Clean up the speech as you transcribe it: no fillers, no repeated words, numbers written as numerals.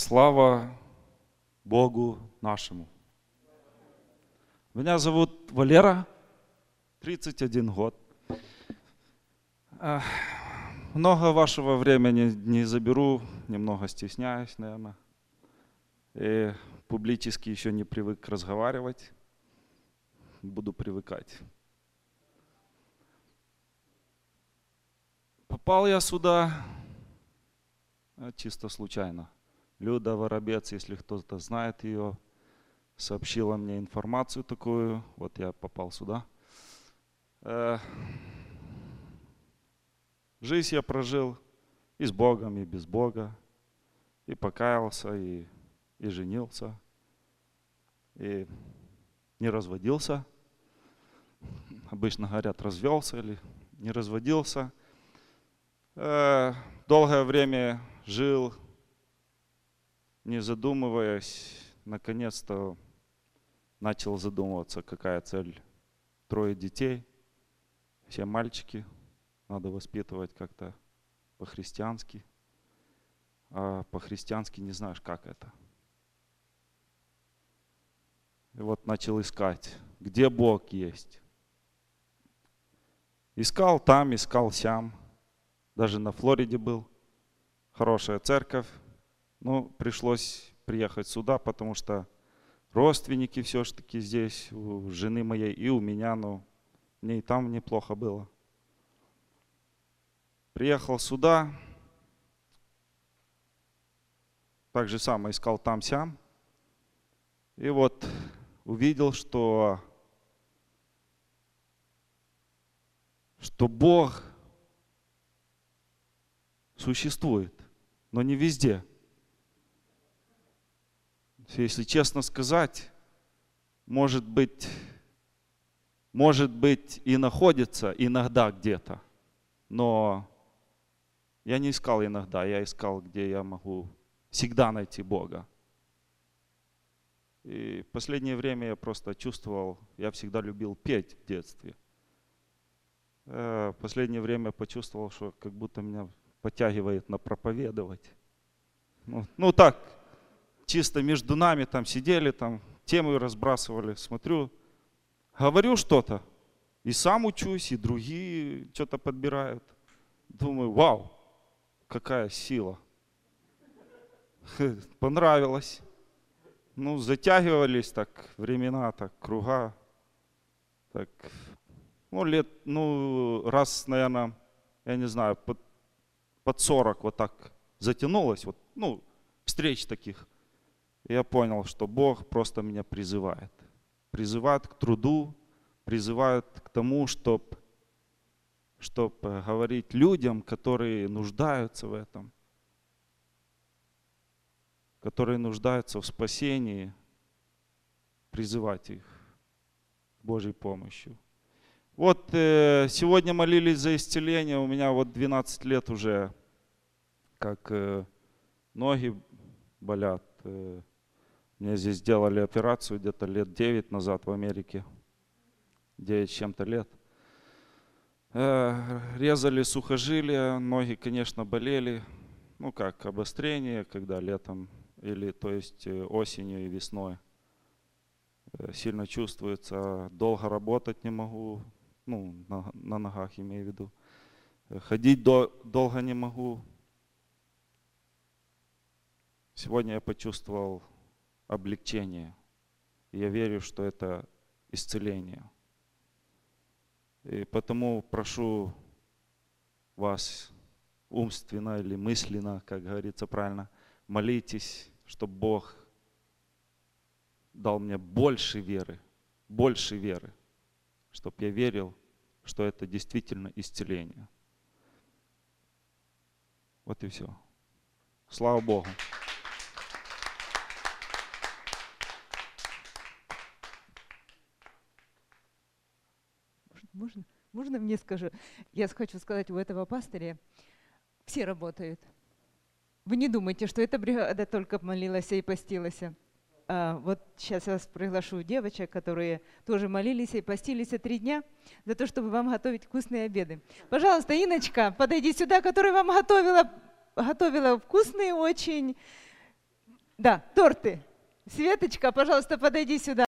Слава Богу нашему. Меня зовут Валера, 31 год. Много вашего времени не заберу, немного стесняюсь, наверное. И публически еще не привык разговаривать. Буду привыкать. Попал я сюда чисто случайно. Люда Воробец, если кто-то знает ее, сообщила мне информацию такую. Вот я попал сюда. Жизнь я прожил и с Богом, и без Бога. И покаялся, и женился. И не разводился. Обычно говорят, развелся или не разводился. Долгое время жил, не задумываясь. Наконец-то начал задумываться, какая цель. 3 детей, все мальчики. Надо воспитывать как-то по-христиански. А по-христиански не знаешь, как это. И вот начал искать, где Бог есть. Искал там, искал сям. Даже на Флориде был. Хорошая церковь. Но пришлось приехать сюда, потому что родственники все-таки здесь, у жены моей и у меня, но мне и там неплохо было. Приехал сюда. Так же самое искал там-сям. И вот увидел, что Бог существует, но не везде. Если честно сказать, может быть и находится иногда где-то, но я не искал иногда, я искал, где я могу всегда найти Бога. И в последнее время я просто чувствовал, я всегда любил петь в детстве. В последнее время почувствовал, что как будто меня подтягивает на проповедовать. Ну так, чисто между нами там сидели, там темы разбрасывали, смотрю, говорю что-то, и сам учусь, и другие что-то подбирают. Думаю, вау, какая сила. Понравилось. Ну, затягивались так времена, так круга. Так, раз, наверное, я не знаю, под 40 вот так затянулось, встреч таких. И я понял, что Бог просто меня призывает. Призывает к труду, призывает к тому, чтобы говорить людям, которые нуждаются в этом, которые нуждаются в спасении, призывать их Божьей помощью. Вот сегодня молились за исцеление, у меня вот 12 лет уже, как ноги болят. Мне здесь сделали операцию где-то лет 9 назад в Америке, 9 с чем-то лет. Резали сухожилия, ноги, конечно, болели, как обострение, когда летом, то есть осенью и весной. Сильно чувствуется, долго работать не могу, на ногах имею в виду. Ходить долго не могу. Сегодня я почувствовал облегчение. Я верю, что это исцеление. И потому прошу вас умственно или мысленно, как говорится правильно, молитесь, чтобы Бог дал мне больше веры, чтобы я верил, что это действительно исцеление. Вот и все. Слава Богу. Можно мне скажу? Я хочу сказать, у этого пастыря все работают. Вы не думайте, что эта бригада только молилась и постилась. Вот сейчас я вас приглашу девочек, которые тоже молились и постились 3 дня за то, чтобы вам готовить вкусные обеды. Пожалуйста, Иночка, подойди сюда, которая вам готовила вкусные очень Да, торты. Светочка, пожалуйста, подойди сюда.